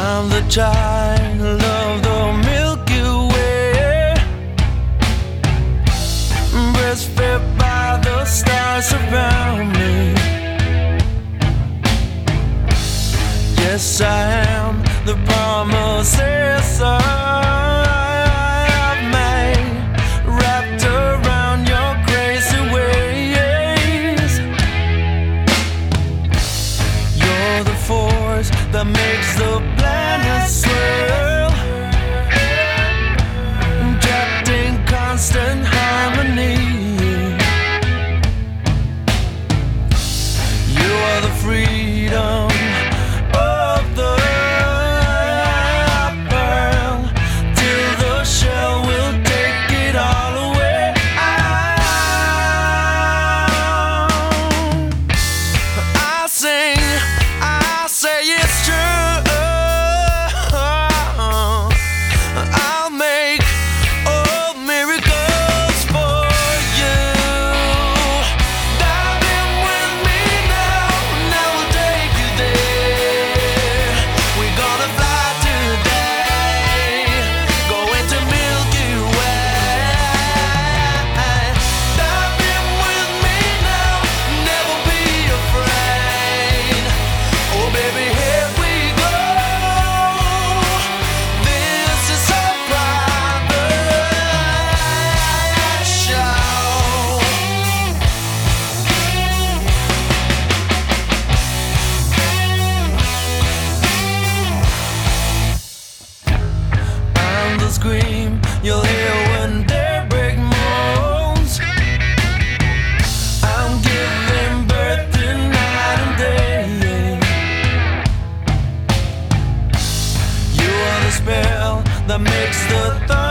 I'm the child of the Milky Way, breastfed by the stars around me. Yes, I am the promises I've made, wrapped around your crazy ways. You're the force that makes the planet swirl, trapped in constant harmony. You are the freedom of the pearl, till the shell will take it all away. I say it's true. I'll make all miracles for you. Dive in with me now, now we'll take you there. We're gonna fly today, going to Milky Way. Dive in with me now, never be afraid. Oh baby, here we go. This is our private show. I'm the scream you'll hear when daybreak moans. I'm giving birth to night and day. You are the spell that makes the